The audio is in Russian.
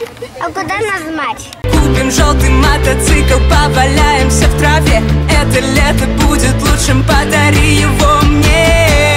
А куда нажимать? Купим желтый мотоцикл, поваляемся в траве. Это лето будет лучшим, подари его мне.